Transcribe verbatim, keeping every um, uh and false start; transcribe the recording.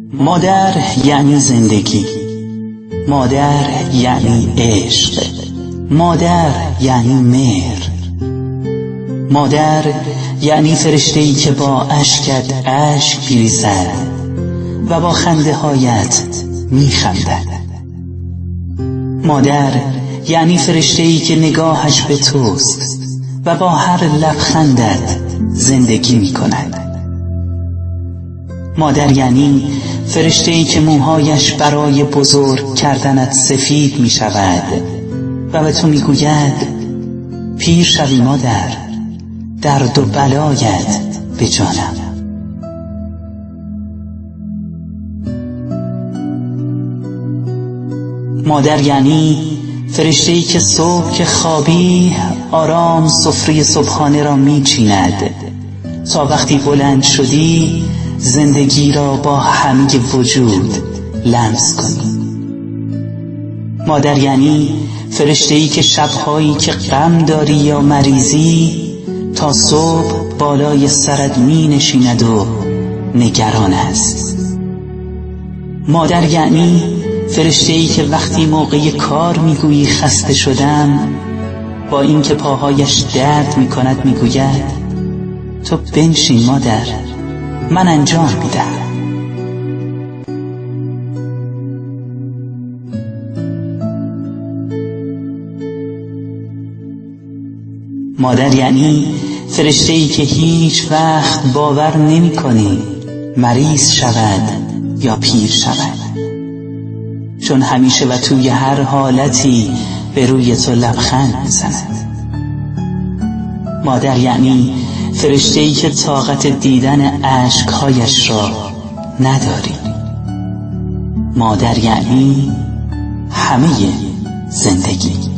مادر یعنی زندگی، مادر یعنی عشق، مادر یعنی مهر، مادر یعنی فرشته‌ای که با اشکت اشک می‌ریزد و با خنده هایت می‌خندد. مادر یعنی فرشته‌ای که نگاهش به توست و با هر لبخندت زندگی می‌کند. مادر یعنی فرشته‌ای که موهایش برای بزرگ کردنت سفید می شود و به تو می گوید پیر شوی مادر، درد و بلایت به جانم. مادر یعنی فرشته‌ای که صبح که خوابی آرام سفره صبحانه را می چیند تا وقتی بلند شدی زندگی را با همه وجود لمس کنی. مادر یعنی فرشته‌ای که شب‌هایی که غم داری یا مریضی تا صبح بالای سرت می نشیند و نگران است. مادر یعنی فرشته‌ای که وقتی موقع کار میگویی خسته شدم با اینکه پاهایش درد میکند میگوید تو بنشین مادر، من انجام میدم. مادر یعنی فرشته‌ای که هیچ وقت باور نمی کنی مریض شود یا پیر شود، چون همیشه و توی هر حالتی به روی تو لبخند میزند. مادر یعنی فرشته‌ای که طاقت دیدن اشک‌هایش را نداری. مادر یعنی همه زندگی.